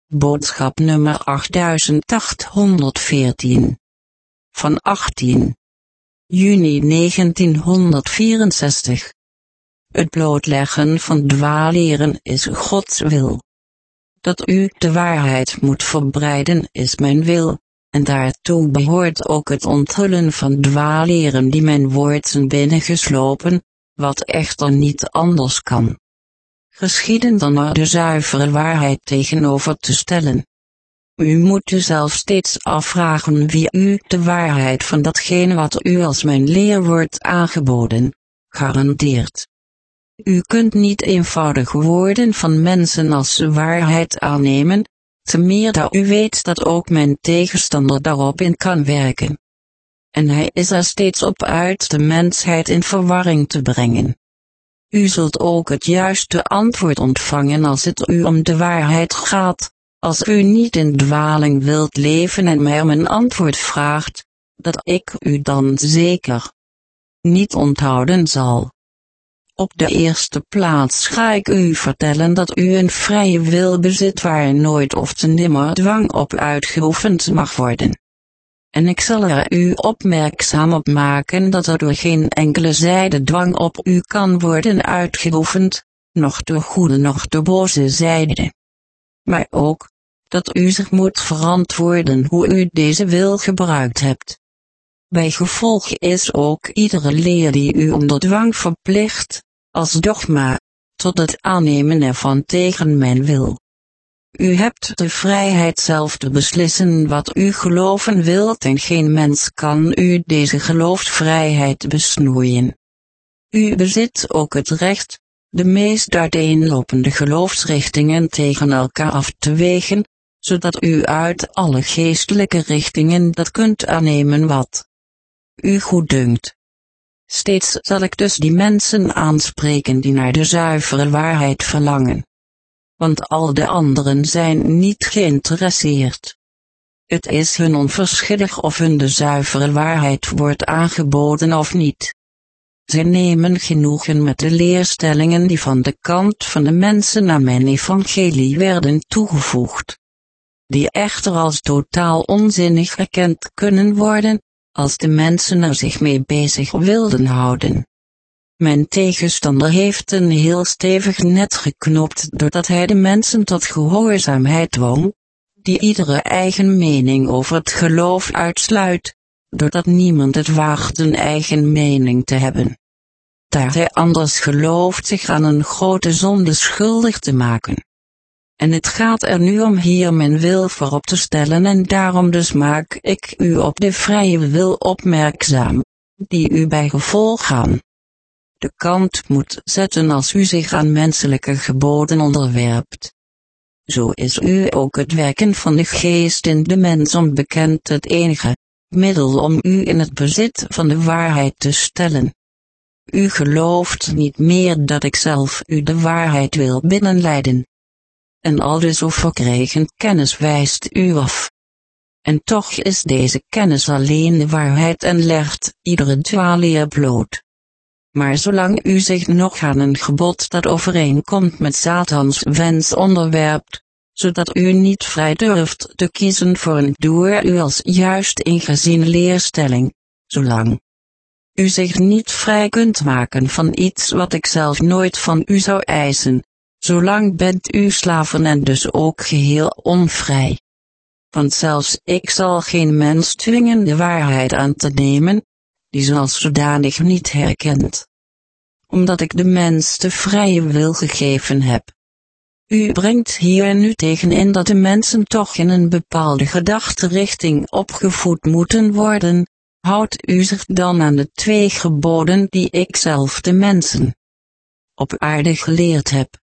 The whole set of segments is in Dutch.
Boodschap nummer 8814. Van 18 juni 1964. Het blootleggen van dwaaleren is Gods wil. Dat u de waarheid moet verbreiden is mijn wil, en daartoe behoort ook het onthullen van dwaaleren die mijn woord zijn binnengeslopen, wat echter niet anders kan geschieden dan er de zuivere waarheid tegenover te stellen. U moet uzelf steeds afvragen wie u de waarheid van datgene wat u als mijn leer wordt aangeboden, garandeert. U kunt niet eenvoudig woorden van mensen als waarheid aannemen, te meer dat u weet dat ook mijn tegenstander daarop in kan werken. En hij is er steeds op uit de mensheid in verwarring te brengen. U zult ook het juiste antwoord ontvangen als het u om de waarheid gaat, als u niet in dwaling wilt leven en mij om een antwoord vraagt, dat ik u dan zeker niet onthouden zal. Op de eerste plaats ga ik u vertellen dat u een vrije wil bezit waar nooit of te nimmer dwang op uitgeoefend mag worden. En ik zal er u opmerkzaam op maken dat er door geen enkele zijde dwang op u kan worden uitgeoefend, noch de goede noch de boze zijde. Maar ook, dat u zich moet verantwoorden hoe u deze wil gebruikt hebt. Bij gevolg is ook iedere leer die u onder dwang verplicht, als dogma, tot het aannemen ervan tegen mijn wil. U hebt de vrijheid zelf te beslissen wat u geloven wilt en geen mens kan u deze geloofsvrijheid besnoeien. U bezit ook het recht, de meest uiteenlopende geloofsrichtingen tegen elkaar af te wegen, zodat u uit alle geestelijke richtingen dat kunt aannemen wat u goeddunkt. Steeds zal ik dus die mensen aanspreken die naar de zuivere waarheid verlangen. Want al de anderen zijn niet geïnteresseerd. Het is hun onverschillig of hun de zuivere waarheid wordt aangeboden of niet. Zij nemen genoegen met de leerstellingen die van de kant van de mensen aan mijn evangelie werden toegevoegd. Die echter als totaal onzinnig erkend kunnen worden, als de mensen er zich mee bezig wilden houden. Mijn tegenstander heeft een heel stevig net geknopt doordat hij de mensen tot gehoorzaamheid dwong, die iedere eigen mening over het geloof uitsluit, doordat niemand het waagt een eigen mening te hebben. Daar hij anders gelooft zich aan een grote zonde schuldig te maken. En het gaat er nu om hier mijn wil voorop te stellen en daarom dus maak ik u op de vrije wil opmerkzaam, die u bij gevolg aan de kant moet zetten als u zich aan menselijke geboden onderwerpt. Zo is u ook het werken van de geest in de mens onbekend het enige middel om u in het bezit van de waarheid te stellen. U gelooft niet meer dat ik zelf u de waarheid wil binnenleiden. En al de zo verkregen kennis wijst u af. En toch is deze kennis alleen de waarheid en legt iedere dwaalleer bloot. Maar zolang u zich nog aan een gebod dat overeenkomt met Satans wens onderwerpt, zodat u niet vrij durft te kiezen voor een door u als juist ingeziene leerstelling, zolang u zich niet vrij kunt maken van iets wat ik zelf nooit van u zou eisen, zolang bent u slaven en dus ook geheel onvrij. Want zelfs ik zal geen mens dwingen de waarheid aan te nemen, die ze als zodanig niet herkent. Omdat ik de mens de vrije wil gegeven heb. U brengt hier nu tegen in dat de mensen toch in een bepaalde gedachtenrichting opgevoed moeten worden, houdt u zich dan aan de 2 geboden die ik zelf de mensen op aarde geleerd heb.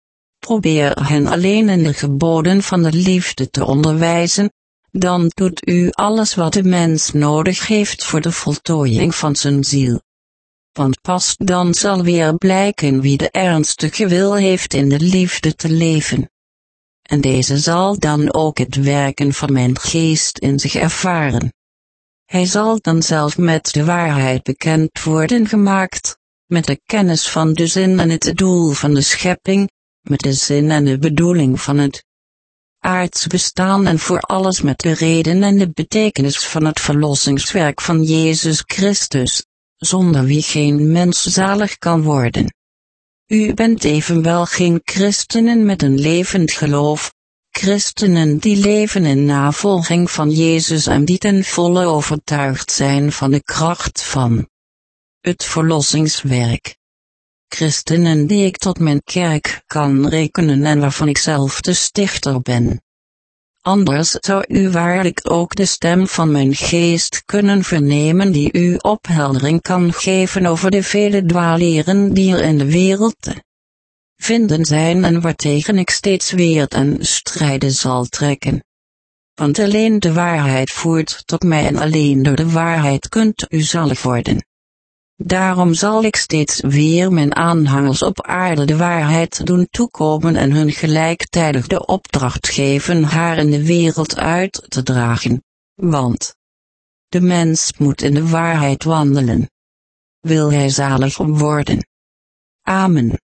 Probeer hen alleen in de geboden van de liefde te onderwijzen, dan doet u alles wat de mens nodig heeft voor de voltooiing van zijn ziel. Want pas dan zal weer blijken wie de ernstige wil heeft in de liefde te leven. En deze zal dan ook het werken van mijn geest in zich ervaren. Hij zal dan zelf met de waarheid bekend worden gemaakt, met de kennis van de zin en het doel van de schepping, met de zin en de bedoeling van het aards bestaan en voor alles met de reden en de betekenis van het verlossingswerk van Jezus Christus, zonder wie geen mens zalig kan worden. U bent evenwel geen christenen met een levend geloof, christenen die leven in navolging van Jezus en die ten volle overtuigd zijn van de kracht van het verlossingswerk. Christenen die ik tot mijn kerk kan rekenen en waarvan ik zelf de stichter ben. Anders zou u waarlijk ook de stem van mijn geest kunnen vernemen die u opheldering kan geven over de vele dwaalleren die er in de wereld te vinden zijn en waartegen ik steeds weer ten strijde zal trekken. Want alleen de waarheid voert tot mij en alleen door de waarheid kunt u zalig worden. Daarom zal ik steeds weer mijn aanhangers op aarde de waarheid doen toekomen en hun gelijktijdig de opdracht geven haar in de wereld uit te dragen, want de mens moet in de waarheid wandelen. Wil hij zalig worden? Amen.